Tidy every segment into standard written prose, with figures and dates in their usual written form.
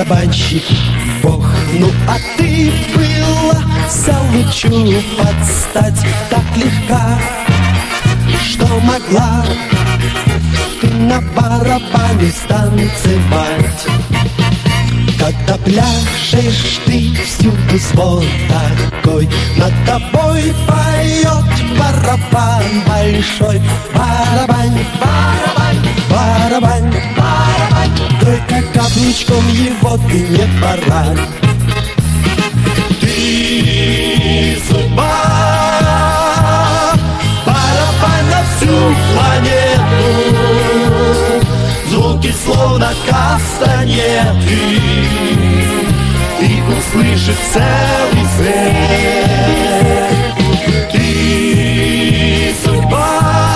барабанщик Бог. Ну а ты была залучу подстать так легка, что могла ты на барабане станцевать. Когда пляшешь ты, всюду звон такой, над тобой поет барабан большой. Барабань, барабань, барабань, барабань, только каблучком его ты не порвань. Ты судьба, барабан на всю планету, звуки словно кастанеты, их услышит целый свет. Ты судьба,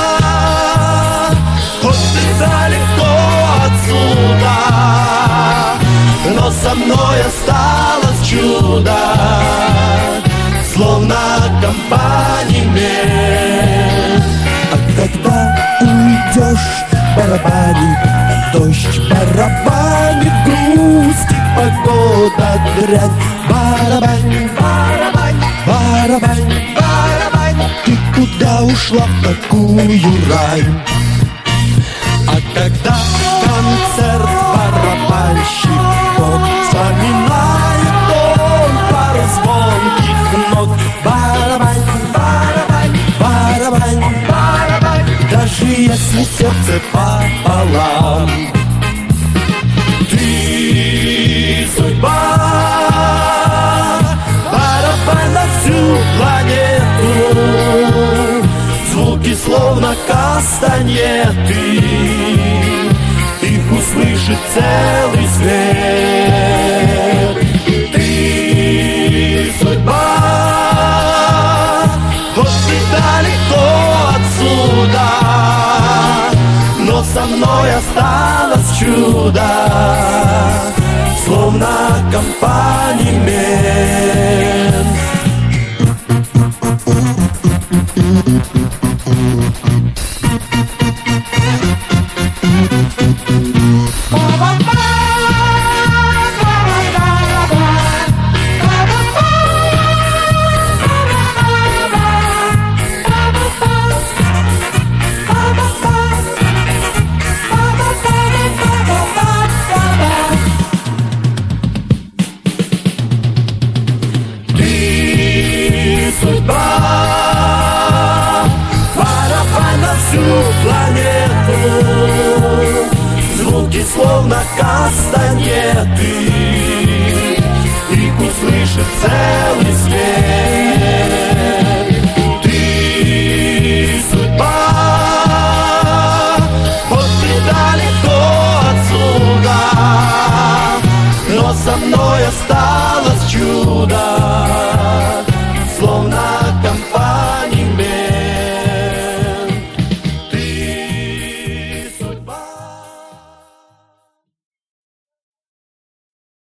хоть ты далеко отсюда, но со мной осталось чудо, словно аккомпанемент. А когда уйдешь, барабанит дождь, барабанит грусть и погода дрянь. Барабань, барабань, барабань, барабань, ты куда ушла в такую рань? А когда концерт барабанщик Бог, вспоминает он пару звонких нот. Барабань, барабань, барабань, барабань, даже если сердце пополам. Ты судьба, барабан на всю планету, звуки словно кастанеты, их услышит целый свет. Ты судьба, хоть ты далеко отсюда, но со мной осталось чудо, словно аккомпанемент. Планету, звуки словно кастанеты, их услышит целый свет.